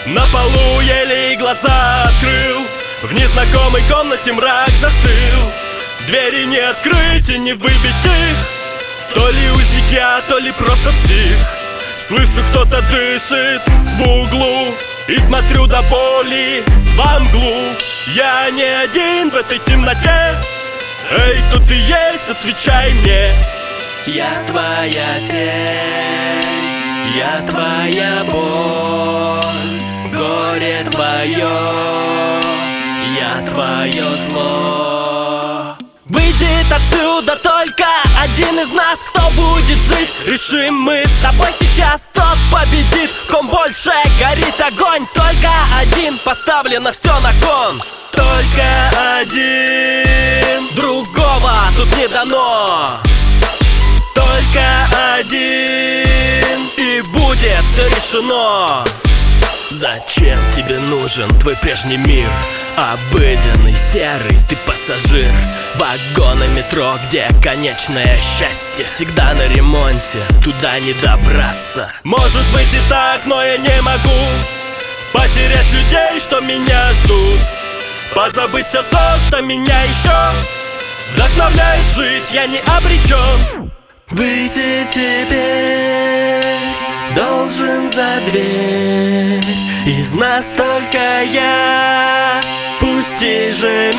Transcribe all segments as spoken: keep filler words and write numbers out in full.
На полу еле глаза открыл, в незнакомой комнате мрак застыл. Двери не открыть и не выбить их, то ли узник я, то ли просто псих. Слышу, кто-то дышит в углу и смотрю до боли во мглу. Я не один в этой темноте. Эй, кто ты есть, отвечай мне. Я твоя тень, я твоя боль, горе твое, я твое зло. Выйдет отсюда только один из нас, кто будет жить. Решим мы с тобой сейчас, тот победит. В ком больше горит огонь, только один, поставлено все на кон. Только один, другого тут не дано. Только один, и будет все решено. Зачем тебе нужен твой прежний мир? Обыденный, серый, ты пассажир вагона метро, где конечное счастье всегда на ремонте, туда не добраться. Может быть и так, но я не могу потерять людей, что меня ждут. Позабыть все то, что меня еще вдохновляет жить, я не обречен. Выйти теперь должен за дверь, из нас только я, пусти же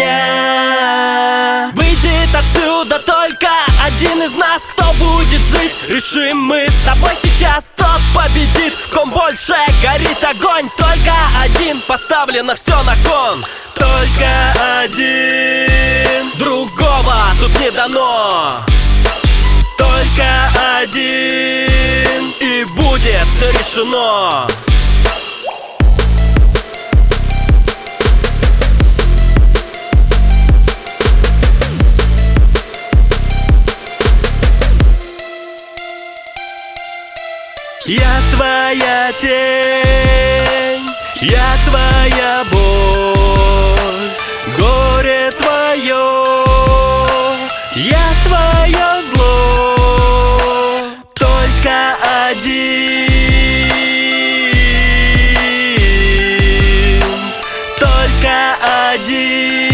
меня. Выйдет отсюда только один из нас, кто будет жить. Решим мы с тобой сейчас, тот победит. В ком больше горит огонь, только один, поставлено все на кон. Только один, другого тут не дано. Только один, и будет все решено. Я твоя тень, я твоя боль, горе твое, я твое зло. Только один, только один.